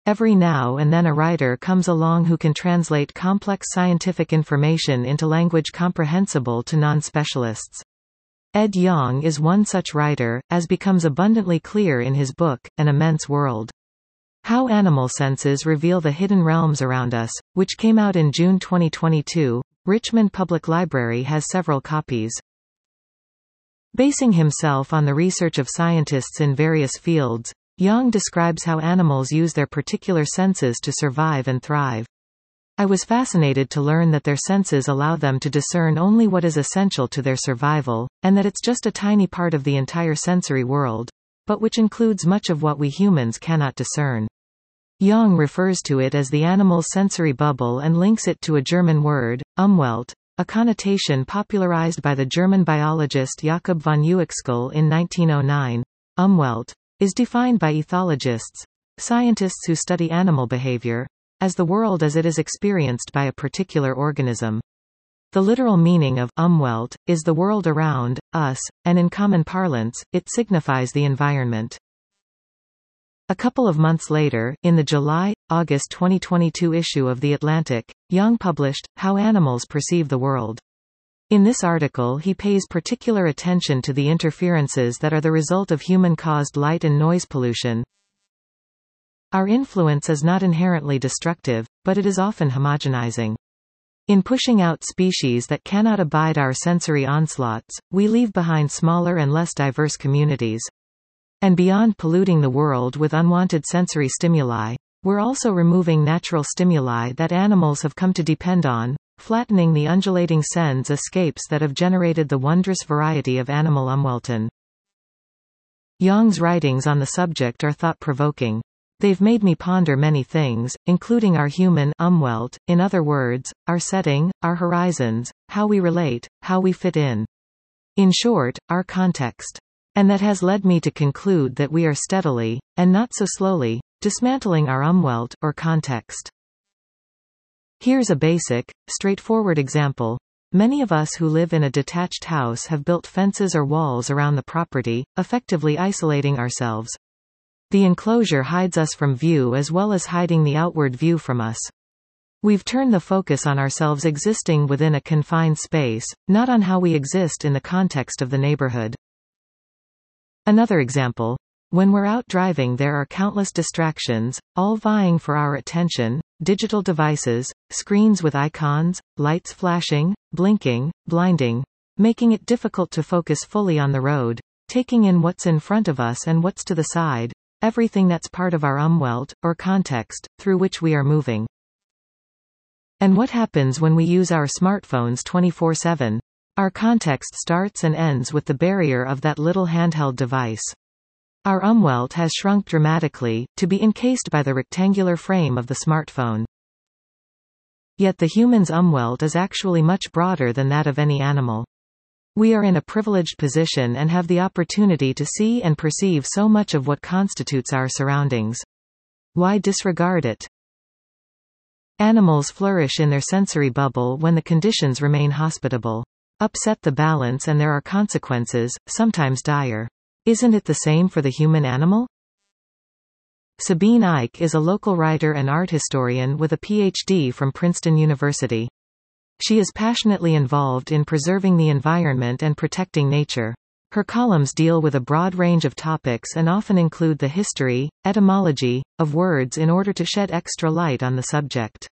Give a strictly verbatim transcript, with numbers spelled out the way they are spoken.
Every now and then a writer comes along who can translate complex scientific information into language comprehensible to non-specialists. Ed Yong is one such writer, as becomes abundantly clear in his book, An Immense World. How Animal Senses Reveal the Hidden Realms Around Us, which came out in June twenty twenty-two. Richmond Public Library has several copies. Basing himself on the research of scientists in various fields, Yong describes how animals use their particular senses to survive and thrive. I was fascinated to learn that their senses allow them to discern only what is essential to their survival, and that it's just a tiny part of the entire sensory world, but which includes much of what we humans cannot discern. Yong refers to it as the animal's sensory bubble and links it to a German word, Umwelt, a connotation popularized by the German biologist Jakob von Uexküll in nineteen oh nine. Umwelt is defined by ethologists, scientists who study animal behavior, as the world as it is experienced by a particular organism. The literal meaning of Umwelt is the world around us, and in common parlance, it signifies the environment. A couple of months later, in the July-August twenty twenty-two issue of The Atlantic, Yong published, How Animals Perceive the World. In this article he pays particular attention to the interferences that are the result of human-caused light and noise pollution. Our influence is not inherently destructive, but it is often homogenizing. In pushing out species that cannot abide our sensory onslaughts, we leave behind smaller and less diverse communities. And beyond polluting the world with unwanted sensory stimuli, we're also removing natural stimuli that animals have come to depend on, flattening the undulating sense escapes that have generated the wondrous variety of animal umwelten. Yong's writings on the subject are thought-provoking. They've made me ponder many things, including our human umwelt, in other words, our setting, our horizons, how we relate, how we fit in. In short, our context. And that has led me to conclude that we are steadily, and not so slowly, dismantling our umwelt, or context. Here's a basic, straightforward example. Many of us who live in a detached house have built fences or walls around the property, effectively isolating ourselves. The enclosure hides us from view as well as hiding the outward view from us. We've turned the focus on ourselves existing within a confined space, not on how we exist in the context of the neighborhood. Another example. When we're out driving there are countless distractions, all vying for our attention: digital devices, screens with icons, lights flashing, blinking, blinding, making it difficult to focus fully on the road, taking in what's in front of us and what's to the side, everything that's part of our umwelt, or context, through which we are moving. And what happens when we use our smartphones twenty-four seven? Our context starts and ends with the barrier of that little handheld device. Our umwelt has shrunk dramatically, to be encased by the rectangular frame of the smartphone. Yet the human's umwelt is actually much broader than that of any animal. We are in a privileged position and have the opportunity to see and perceive so much of what constitutes our surroundings. Why disregard it? Animals flourish in their sensory bubble when the conditions remain hospitable. Upset the balance and there are consequences, sometimes dire. Isn't it the same for the human animal? Sabine Eich is a local writer and art historian with a P H D from Princeton University. She is passionately involved in preserving the environment and protecting nature. Her columns deal with a broad range of topics and often include the history, etymology, of words in order to shed extra light on the subject.